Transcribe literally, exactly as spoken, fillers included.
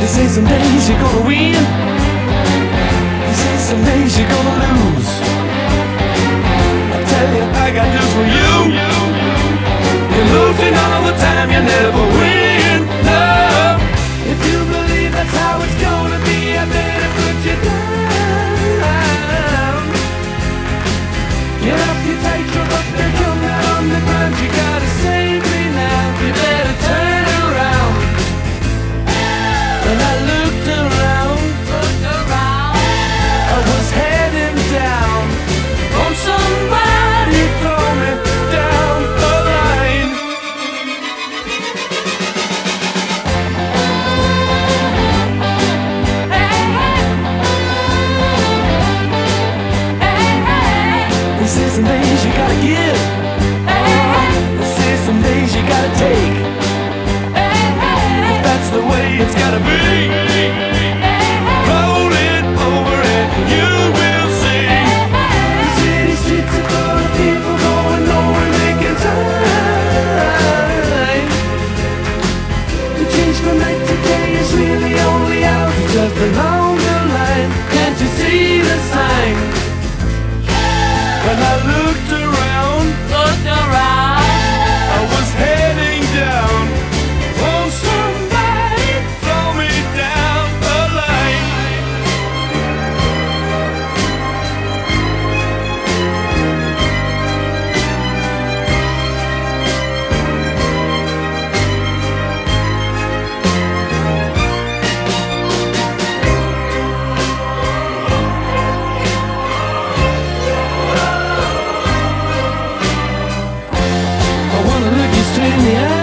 They say some days you're gonna win, they say some days you're gonna lose. I tell you, I got news for you. You're losing all the time, you never win. No, if you believe that's how it's gonna be, I better put you down. Get up, you tightrope up there, come down on the ground. You gotta save me now, you better turn around. And I looked around, looked around. I was heading down on somebody throw me down the line. Hey, hey. Hey, hey. This is some days you gotta give. Hey, hey. This is some days you gotta take. Hey, hey. If that's the way it's gotta be. Roll it over and you will see. The city streets are full of people going nowhere, making time. To change from night to day is really only ours, it's just along the line. Can't you see the sign? When I looked around, looked around, I was heading down. Won't somebody throw me down the line? I wanna look you straight in the eye.